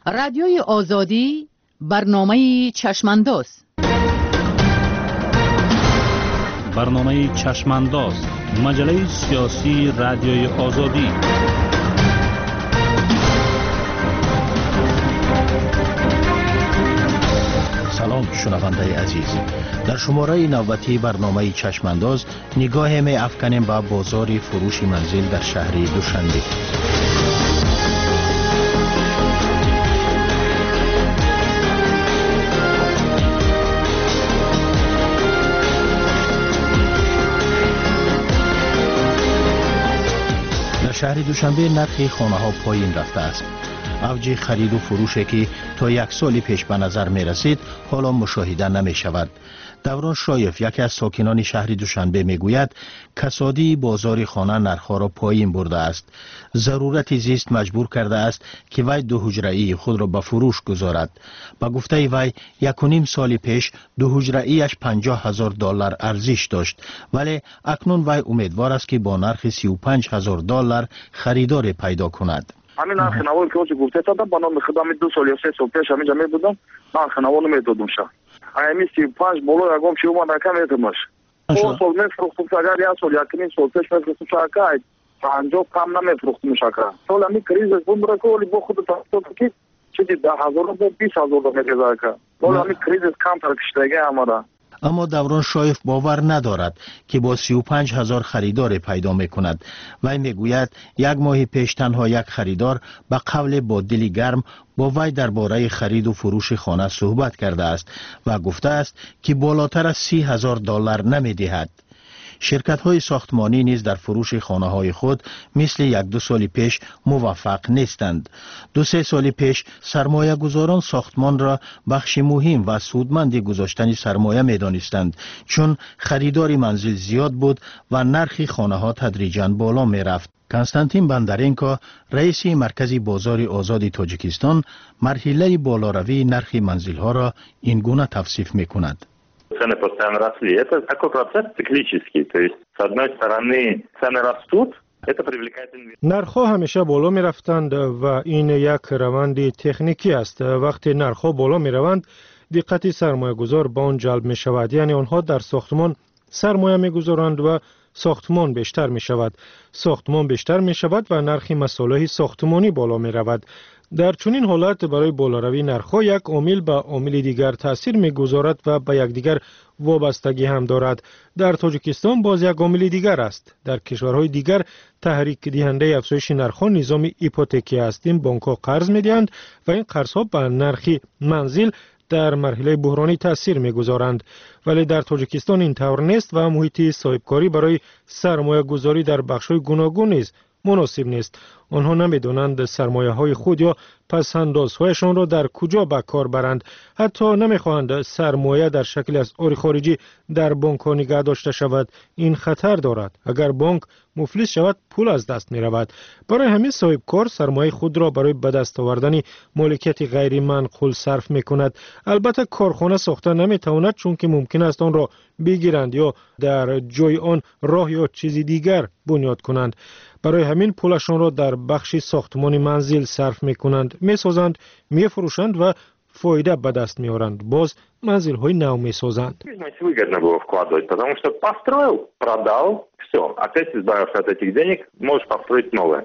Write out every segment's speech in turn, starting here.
رادیوی آزادی برنامه چشمانداز. برنامه چشمانداز، مجله سیاسی رادیوی آزادی. سلام شنونده عزیز، در شماره نوبتی برنامه چشمانداز نگاه می افکنیم به بازار فروش منزل در شهر دوشنبه. در شهر دوشنبه نرخ خانه ها پایین رفته است. اوج خرید و فروشی که تا یک سال پیش به نظر می رسید حالا مشاهده نمی شود. دوران شایف، یکی از ساکنان شهر دوشنبه می گوید کسادی بازار خانه نرخ‌ها را پایین برده است. ضرورت زیست مجبور کرده است که وی دو حجره‌ای خود را به فروش گذارد. با گفته وی 1.5 سال پیش دو حجره‌ایش $50,000 ارزش داشت، ولی اکنون وی امیدوار است که با نرخ $35,000 خریدار پیدا کند. همین نرخ نوایی که گفته تا با نام خدمت 2 سال یا 3 سال پیش همینجا می بودم، نرخ نوایی میدادم شا. همین 35 بالا یکم چی اومد کم میتونش. او سال میفروختم اگر یا سال 1.5 سال پیش میفروختم شاکای 50 کم نمیفروختم شاکا. سال می کریز بود را کولی با خود تا که چیزی 10,000 تا 20,000 میگذاره که. بالا می کریز کم ترکشتگی امارا. اما دوران شایف باور ندارد که با 35,000 خریدار پیدا می کند. وی می گوید یک ماه پیش تنها یک خریدار به قول با دلی گرم با وی درباره خرید و فروش خانه صحبت کرده است و گفته است که بالاتر از $30,000 نمی دهد. شرکت های ساختمانی نیز در فروش خانه های خود مثل 1-2 سال پیش موفق نیستند. 2-3 سال پیش سرمایه گذاران ساختمان را بخش مهم و سودمند گذاشتن سرمایه می دانستند، چون خریدار منزل زیاد بود و نرخ خانه ها تدریجاً بالا می رفت. کنستانتین بندرینکا، رئیس مرکز بازار آزاد تاجیکستان، مرحله بالاروی نرخ منزل ها را این گونه توصیف می کند. Цены постоянно росли. Это такой процесс циклический. То есть, с одной стороны, цены растут, это привлекает инвесторов. نرخ‌ها همیشه بالا می‌رفتند و این یک روند تکنیکی است. وقتی نرخ‌ها بالا می‌روند، دقت سرمایه‌گذار به آن جلب می‌شود. یعنی آنها در ساختمان سرمایه می‌گذارند و ساختمان بیشتر می‌شود. ساختمان بیشتر می‌شود و نرخ مصالح ساختمانی بالا می‌رود. در چنین حالت برای بالاروی نرخ‌ها یک عامل به عامل دیگر تاثیر می‌گذارد و به یکدیگر وابستگی هم دارد. در تاجیکستان باز یک عامل دیگر است. در کشورهای دیگر تحریک دهنده افزایش نرخ‌ها نظام هیپوتکی است. این بانک‌ها قرض می‌دهند و این قرض‌ها به نرخ منزل در مرحله بحرانی تاثیر می‌گذارند. ولی در تاجیکستان این طور نیست و محیط صاحبکاری برای سرمایه‌گذاری در بخش‌های گوناگون نیست. مناسب نیست. آنها نمی‌دانند سرمایه های خود یا پس‌اندازهایشان را در کجا به کار برند. حتی نمی‌خواهند سرمایه در شکل اسعار خارجی در بانک ها نگه داشته شود. این خطر دارد. اگر بانک مفلس شود پول از دست می‌رود. برای همین صاحب کار سرمایه خود را برای به دست آوردن مالکیت غیر منقول صرف می‌کند. البته کارخانه ساخته نمی‌تواند، چون که ممکن است آن را بگیرند یا در جای آن راه یا چیزی دیگر بنیاد کنند. برای همین پولشان را در بخش ساختمان منزل صرف می‌کنند، می‌سازند، می‌فروشند و فایده به دست می‌آورند. باز منزل‌های نو می‌سازند. Выгодно было вкладывать, потому что построил, продал, все. Опять избавился от этих денег, можешь построить новое.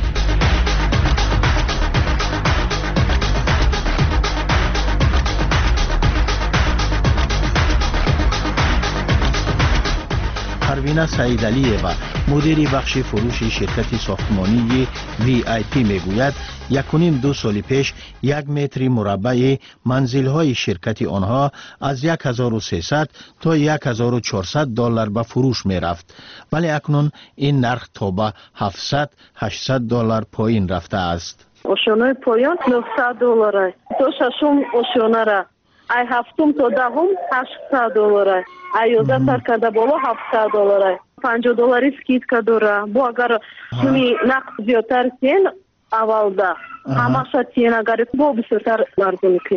پروینه سعیدعلی‌یوه، مدیر بخش فروش شرکت ساختمانی VIP میگوید 1.5-2 سال پیش 1 متر مربع منزل‌های شرکت آنها از 1,300 تا 1,400 $. به فروش می‌رفت، ولی اکنون این نرخ تا به 700-800 $ پایین رفته است. ошёнаи поён $900 то шашум ошёнара ай ҳафтум то даҳум $800 ай 11 сар карда боло $700 $50 скидка дора бо агар пули нақд зиёдтар сен аввалда ҳамаша тиен агар бо бисёртар арзон кӣ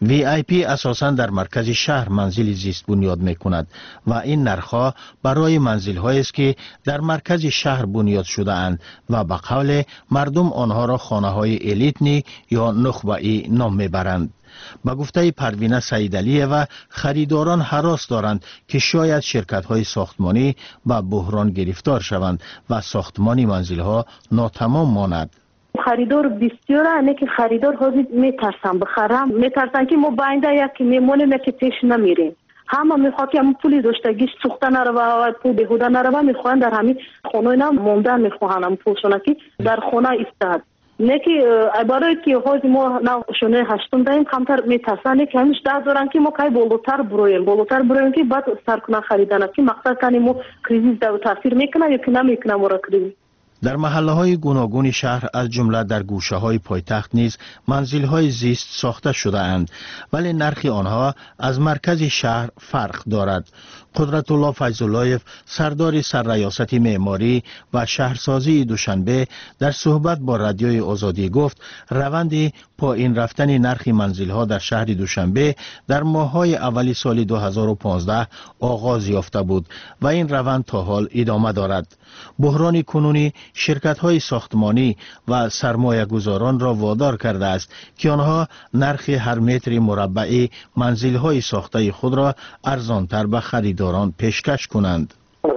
VIP اساساً در مرکز شهر منزل زیست بنیاد می کند و این نرخ‌ها برای منزل‌هایی است که در مرکز شهر بنیاد شده اند و به قول مردم آنها را خانه‌های الیتنی یا نخبه‌ای نام می‌برند. با گفته پروینه سیدعلیه و خریداران هراس دارند که شاید شرکت‌های ساختمانی با بحران گرفتار شوند و ساختمان منزل‌ها ناتمام ماند. خریدار بسیاره، نه که خریدار حاضر میترسن بخرم، میترسن که ما باینده یکی میمونیم که پیش نمیریم. همه میخواد که همون پولی داشتگیش سوخته نروه و پول بهوده نروه، میخوان در همین خونه اینا موندن، میخوان هم پولشونه که در خونه ایستاد. نه که برای که حاضر ما شونه هشتم داریم کمتر میترسن که همیش ده دارن که ما که بالاتر برویم که بعد سر کنن خریدن، که مقصد کنیم ما کریزیس در تاثیر میکنه یا که نمیکنه ما را کریزیس. در محله‌های گوناگون شهر از جمله در گوشه‌های پایتخت نیز منزل‌های زیست ساخته شده اند، ولی نرخ آنها از مرکز شهر فرق دارد. قدرت الله فیض‌اللهیف سردار سرریاست معماری و شهرسازی دوشنبه در صحبت با رادیوی آزادی گفت روند پایین رفتن نرخ منزل‌ها در شهر دوشنبه در ماه‌های اولی سال 2015 آغاز یافته بود و این روند تا حال ادامه دارد. بحران کنونی شرکت‌های ساختمانی و سرمایه‌گذاران را وادار کرده است که آنها نرخ هر متر مربع منزل‌های ساخته خود را ارزان‌تر به خریداران پیشکش کنند.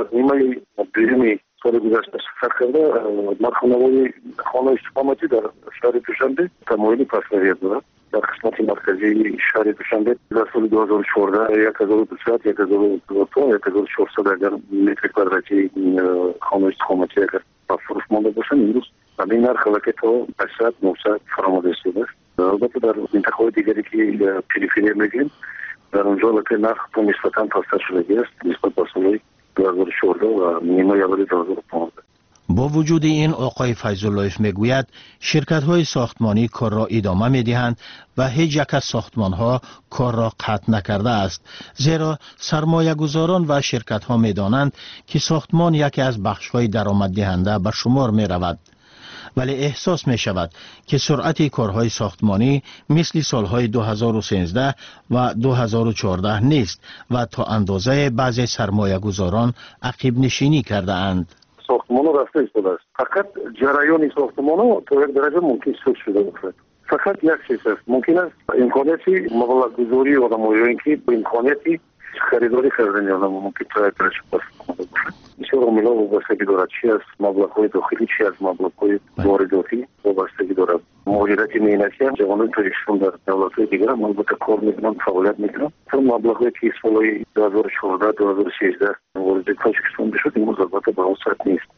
سال گذشته سفر کرده من خانه استقامتی در شهر دوشنبه تمایل پس‌نظر دارد. در قسمت مرکزی شهر دوشنبه در سال 2014 1200 1400 اگر متر کوادراتی خانه استقامتی اگر فروش مانده باشن امروز این نرخ که تا 800 900 فراموده شده است. البته در منطقه‌های دیگری که پریفری میگیم در اونجا که نرخ نسبتاً پست‌تر شده است نسبت به سال 2014 و نیمه اول 2015. با وجود این آقای فیض‌اللهیف میگوید شرکت‌های ساختمانی کار را ادامه می‌دهند و هیچ یک از ساختمان‌ها کار را قطع نکرده است، زیرا سرمایه‌گذاران و شرکت‌ها می‌دانند که ساختمان یکی از بخش‌های درآمددهنده به شمار می‌رود. ولی احساس می شود که سرعت کارهای ساختمانی مثل سالهای 2013 و 2014 نیست و تا اندازه بعضی سرمایه گذاران عقب نشینی کرده اند. ساختمان رفته ایستاده است. فقط جریان ساختمان تا یک درجه ممکن سود شده باشد. فقط یک چیز است. ممکن است امکاناتی مبلغ گذاری آدم‌ها که با امکاناتی خریداری کردن آدم ممکن تا یک درجه باشد. بسیار عاملا وابستگی دارد، چی از مبلغ‌های داخلی چی از مبلغ‌های وارداتی وابستگی دارد. مهاجرت مهنتی هم جوانان توریستان در دولت‌های دیگر هم البته کار می‌کنند، فعالیت می‌کنند. چون مبلغ‌هایی که سال‌های 2014 2013 وارد تاجیکستان بشد امروز البته به اون سطح نیست.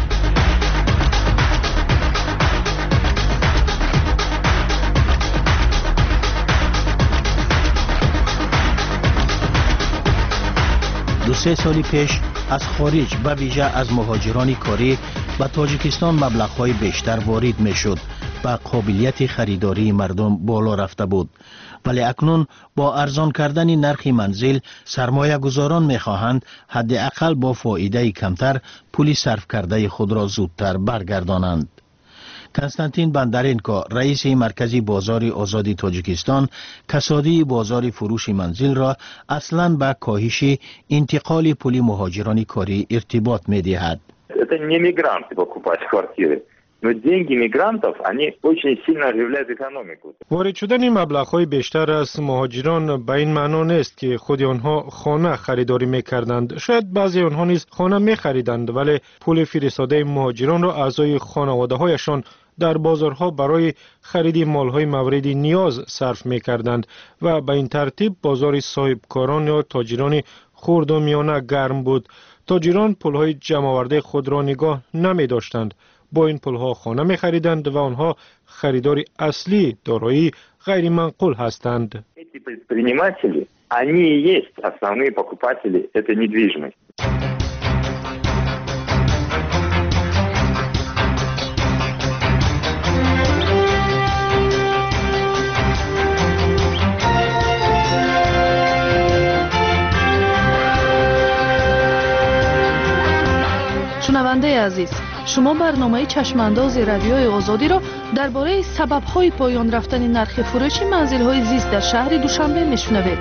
دو سه سال پیش از خارج به ویژه از مهاجران کاری به تاجیکستان مبلغ‌های بیشتر وارد می‌شد و قابلیت خریداری مردم بالا رفته بود، ولی اکنون با ارزان کردن نرخ منزل سرمایه گذاران می‌خواهند حداقل با فایده کمتر پول صرف کرده خود را زودتر برگردانند. کنستانتین بندرینکو رئیس مرکزی بازار آزادی تاجیکستان کسادی بازار فروش منزل را اصلاً به کاهش انتقال پول مهاجران کاری ارتباط می‌دهد. Это не мигранты покупать квартиры. Но деньги мигрантов, они очень сильно оживляют экономику. وارد شدن مبلغ‌های بیشتر از مهاجران به این معنا نیست که خود آنها خانه خریداری می‌کردند. شاید بعضی آنها نیز خانه می‌خریدند، ولی پول فرستاده مهاجران را اعضای خانواده‌هایشان در بازارها برای خرید مال‌های مورد نیاز صرف می‌کردند و به این ترتیب بازار صاحبکاران یا تاجران خرد و میانه گرم بود. تاجران پول‌های جمع‌آورده خود را نگاه نمی‌داشتند. با این پول‌ها خانه می‌خریدند و آنها خریدار اصلی دارایی غیر منقول هستند. Эти предприниматели, они и есть основные покупатели этой недвижимости. شنونده عزیز، شما برنامه چشمانداز رادیوی آزادی را درباره سبب‌های پایان رفتن نرخ فروش منزل‌های زیست در شهر دوشنبه میشنوید.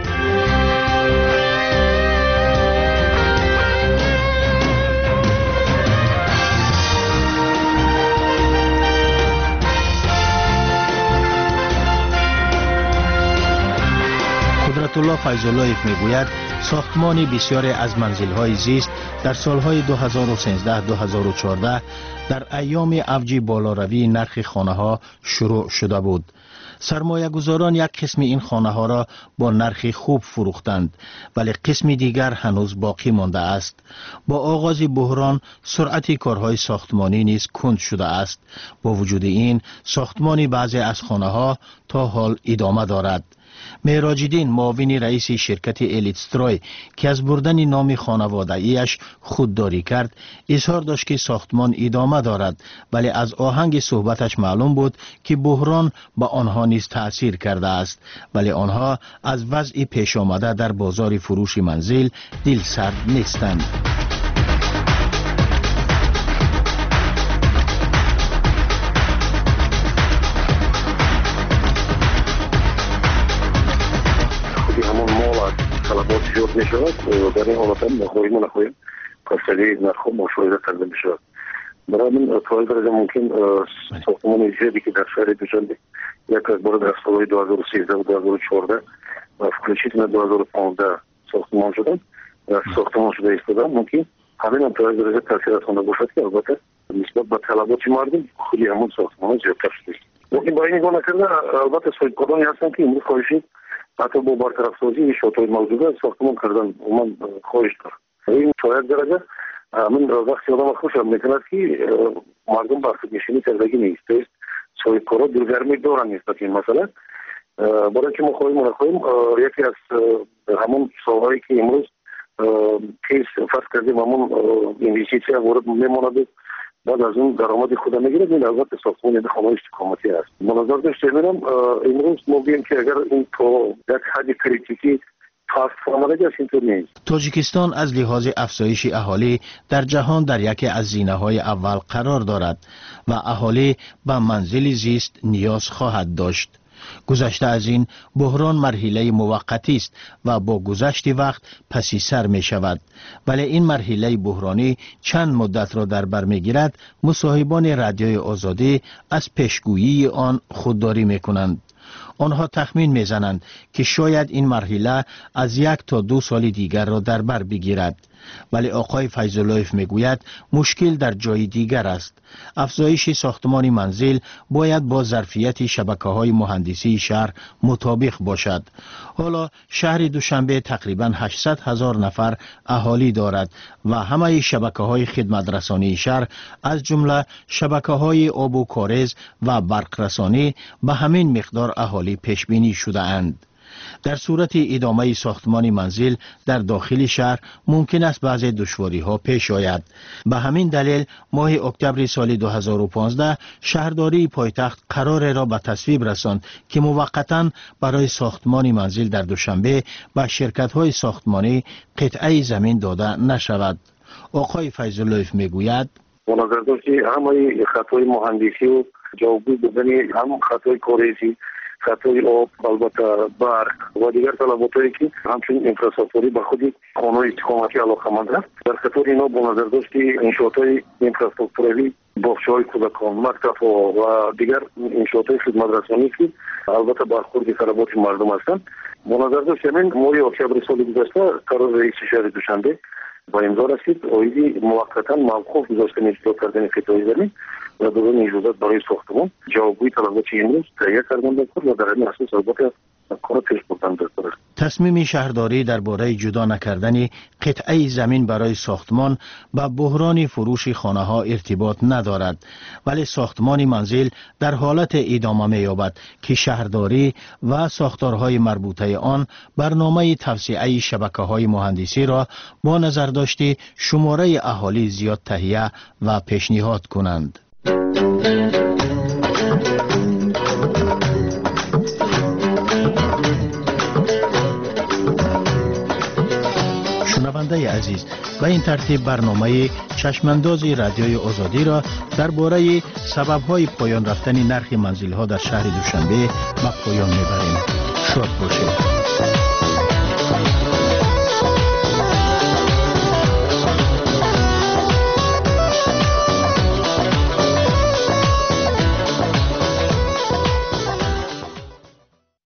قدرت‌الله فیض‌اللهیف میگوید ساختمان بسیاری از منزل‌های زیست در سالهای 2013-2014 در ایام اوج بالاروی نرخ خانه‌ها شروع شده بود. سرمایه‌گذاران یک قسم این خانه‌ها را با نرخ خوب فروختند، ولی قسم دیگر هنوز باقی مانده است. با آغاز بحران سرعت کارهای ساختمانی نیز کند شده است. با وجود این ساختمان بعضی از خانه‌ها تا حال ادامه دارد. معراج‌الدین معاون رئیس شرکت الیتستروی که از بردن نام خانواده‌ایش خودداری کرد اظهار داشت که ساختمان ادامه دارد، ولی از آهنگ صحبتش معلوم بود که بحران به آنها نیز تأثیر کرده است، ولی آنها از وضع پیش آمده در بازار فروش منزل دلسرد نیستند. طلبات زیاد می شود. در این حالت هم نخواهیم پسری نرخ مشاهده کرده می شود. برای من تا درجه ممکن ساختمان زیادی که در شهر دوشنبه یک از بار در سالهای 2013 و 2014 و فکرشیتن 2015 ساختمان شدن و ساختمان شده ایستادن ممکن همین هم تا درجه تاثیر رسانده باشد که البته نسبت به طلبات مردم خودی همون ساختمان زیادتر شده. ممکن با این نگاه نکرده البته صاحب‌کارانی هستند که امروز خواهشید حتی با برطرف سازی شاطهای موجوده ساختمان کردن من خواهش دارم. این تا یک درجه من وقتی آدم خوشم میکند که مردم به خودنشینی کردگی نیست. است صاحب‌کارا دلگرمی دارن نسبت این مسئله. برای که ما خواهیم یکی از همون سالهایی که امروز کیس فرض کردیم همون اینوستیسیا وارد میماند بعد از اون درآمد خود میگیره. این البته ساختمان خانه استقامتی است. منظر داشته میرم امروز ما بگیم که اگر این تو یک حد کریتیکی تاجیکستان از لحاظ افزایش اهالی در جهان در یکی از زینه‌های اول قرار دارد و اهالی به منزل زیست نیاز خواهد داشت. گذشته از این بحران مرحله موقتی است و با گذشت وقت پسی سر می شود، ولی این مرحله بحرانی چند مدت را در بر می گیرد. مصاحبان رادیوی آزادی از پیشگویی آن خودداری می کنند. آنها تخمین میزنند که شاید این مرحله از 1 تا 2 سال دیگر را در بر بگیرد، ولی آقای فیض‌اللهیف میگوید مشکل در جای دیگر است. افزایش ساختمان منزل باید با ظرفیت شبکه‌های مهندسی شهر مطابق باشد. حالا شهر دوشنبه تقریباً 800,000 نفر اهالی دارد و همه شبکه‌های خدمت رسانی شهر از جمله شبکه‌های آب و کاریز و برق رسانی به همین مقدار اهالی پیش بینی شده اند. در صورت ادامه ساختمان منزل در داخل شهر ممکن است بعضی دشواری‌ها پیش آید. به همین دلیل ماه اکتبر سال 2015 شهرداری پایتخت قرار را به تصویب رساند که موقتاً برای ساختمان منزل در دوشنبه به شرکت‌های ساختمانی قطعه زمین داده نشود. آقای فیض‌اللهیف میگوید به نظر داشت همه خطای مهندسی و جوابگوی بودن هم خطای کاریزی خطای آب البته برق و دیگر طلباتایی که همچنین انفراستراکچوری به خودی خانه استقامتی علاقه‌مند است. در خطر اینا با نظر داشت که انشاءات‌های انفراستراکچوری باغچه‌های کودکان، مکتب‌ها و دیگر انشاءات‌های خدمت رسانی که البته برخورد طلبات مردم هستند. با نظر داشت همین ماه اکتبر سال گذشته قرار رئیس شهر دوشنبه با امضا رسید آیدی موقتا موقوف گذاشتن اجرا کردن قطعه زمین و دادن اجازت برای ساختمان جوابگوی طلبات امروز تهیه کردن و در این اساس البته کار پیش بردن داشته. تصمیم شهرداری درباره جدا نکردن قطعه زمین برای ساختمان با بحران فروش خانه‌ها ارتباط ندارد، ولی ساختمان منزل در حالت ادامه می‌یابد که شهرداری و ساختارهای مربوطه آن برنامه توسعه شبکه‌های مهندسی را با نظر داشته شماره اهالی زیاد تهیه و پیشنهاد کنند. شنونده عزیز، و این ترتیب برنامه چشمانداز رادیوی آزادی را درباره سبب‌های پایان رفتن نرخ منزل‌ها در شهر دوشنبه به پایان می‌بریم. شاد باشید.